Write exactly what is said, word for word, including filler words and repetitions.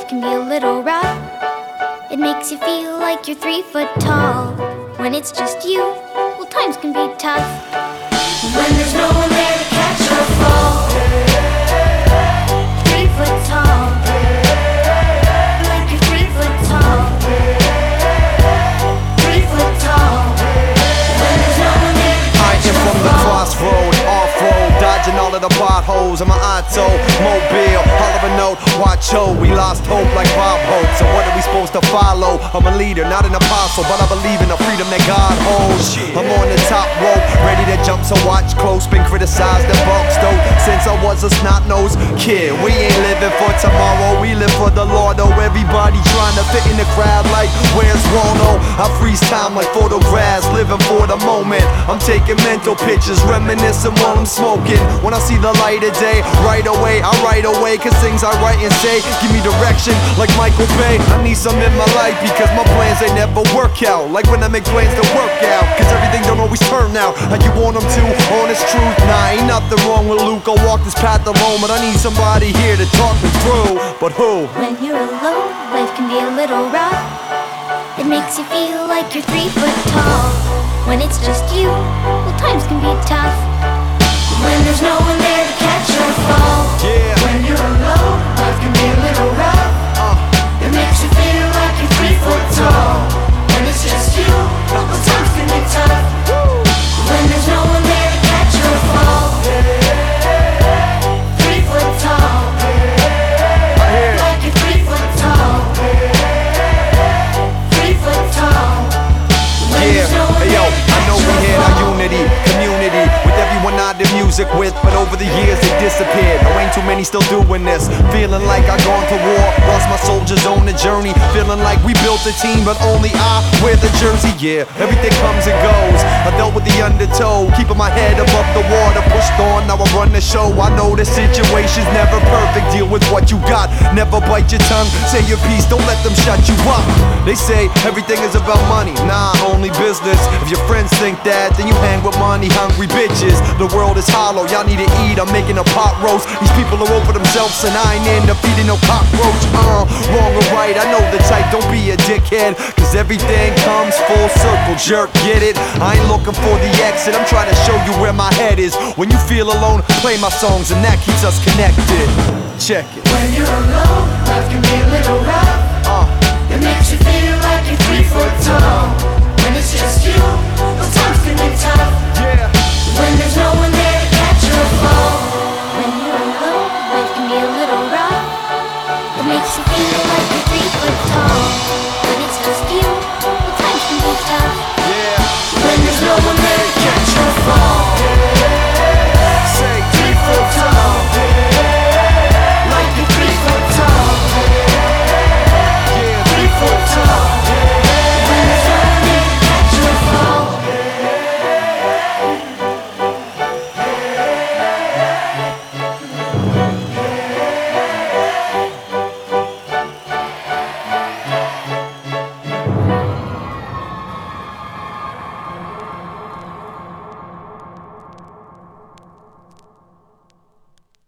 can be a little rough. It makes you feel like you're three foot tall. When it's just you, well, times can be tough. When there's no one there to catch your fall. Three foot tall. Like you're three foot tall. Three foot tall. When there's no one there to catch your fall. I am from the crossroad, off-road, dodging all of the potholes. I'm an auto, mobile, holler a note, watch ho. We lost hope like Bob Hope. So what are we supposed to follow? I'm a leader, not an apostle, but I believe in the freedom that God holds. I'm on the top rope, ready to jump, so watch close. Been criticized and bumped though since I was a snot-nosed kid. We ain't living for tomorrow, we live for the Lord. Oh, everybody trying to fit in the crowd like where's Waldo? I freeze time like photographs, living for the moment. I'm taking mental pictures, reminiscing while I'm smoking. When I see the light of day, right away, I write away. Cause things I write and say give me direction like Michael Bay. I need some in my life because my plans they never work out. Like when I make plans to work out, cause everything don't always turn out how you want them to. Honest truth, nah, ain't nothing wrong with Luke. I'll walk this path alone, but I need somebody here to talk me through. But who? When you're alone, life can be a little rough. It makes you feel like you're three foot tall. When it's just you, well, times can be tough. When there's no one there to catch your fall. Yeah. When you're alone, life can be a little rough. Uh. It makes you feel like you're three foot tall. When it's just you, well, times can be tough. When there's no one there to catch your fall. Three foot tall. Like you're three foot tall. Three foot tall. When Yeah, there's no one hey yo, there to I know catch we your had our fall. unity, community with everyone I did music with, but over the years they disappeared. There ain't too many still doing this. Feeling like I gone to war, lost my soldiers on the journey. Feeling like we built a team, but only I wear the jersey. Yeah, everything comes and goes. I dealt with the undertow, keeping my head above the water. Pushed on, now I run the show. I know the situation's never perfect. Deal with what you got, never bite your tongue. Say your piece, don't let them shut you up. They say everything is about money, nah, only business. If your friends think that, then you hang with money hungry bitches. The world is hollow, y'all need to eat. I'm making a pot roast. These people are over themselves and I ain't end up feeding no cockroach. Uh, wrong or right, I know the type, don't be a dickhead. Cause everything comes full circle, jerk, get it? I ain't looking for the exit, I'm trying to show you where my head is. When you feel alone, play my songs and that keeps us connected. Check it. When you're alone, life can be a little rough. Uh, It makes you feel like you're three foot tall. When it's just you, well, times can be tough. yeah. When there's no one